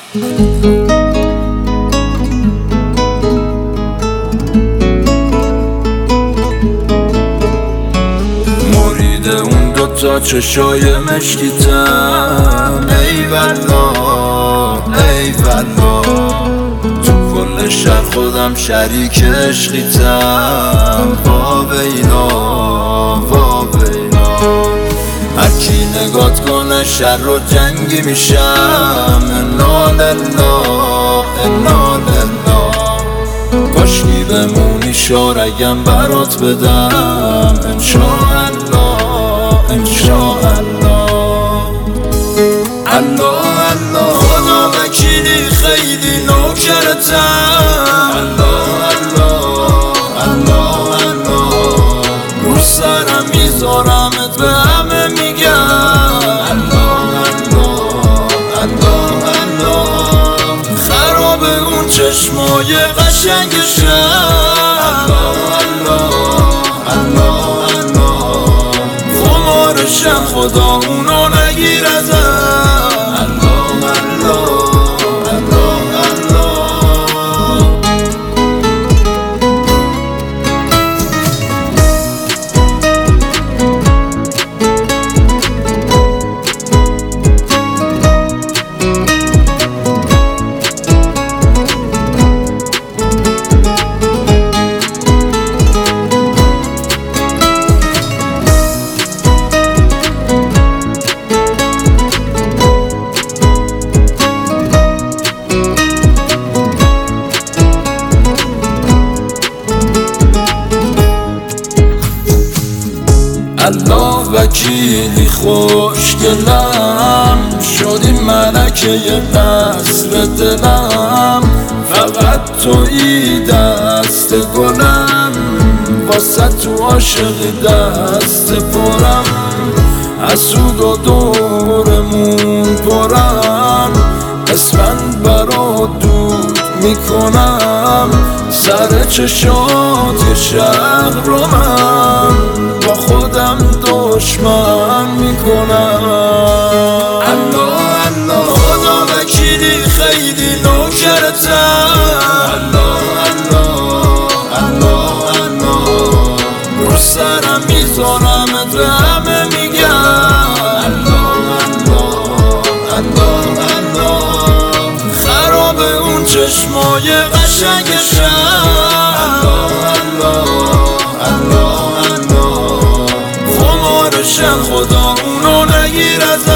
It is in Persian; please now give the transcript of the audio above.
مرید اون دوتا چشای مشکیتم، ای والله ای والله. تو کل شهر خودم شریک عشقیتم، وا ویلا وا ویلا. هرکی نگات کنه شر و جنگی میشم، انا لله انا لله. کاشکی بمونی شارگم برات بدم، انشاءالله انشاءالله. الله الله خدا وکیلی خیلی نوکرتم، الله الله الله الله. رو سرم میذارمت به همه میگم، الله الله الله الله. خراب اون چشمای قشنگشم، الله الله الله. خمارشم خدا اونو نگیر ازم، الله الله الله الله. الله وکیلی خوشگلم، شدی ملکه قصر دلم. فقط تویی دست گلم، واسه تو عاشقی دست پرم. حسود و دورمون پرم، اسفند برا دود میکنم. سر چشات یه شهر رو من با خودم دشمن میکنم، الله الله. خدا وکیلی خیلی نوکرتم، الله الله الله الله. رو سرم میذارمت به همه میگم، الله الله الله الله. خراب اون چشمای قشنگشم، الله الله الله الله. خمارشم خدا اونو نگیر ازم.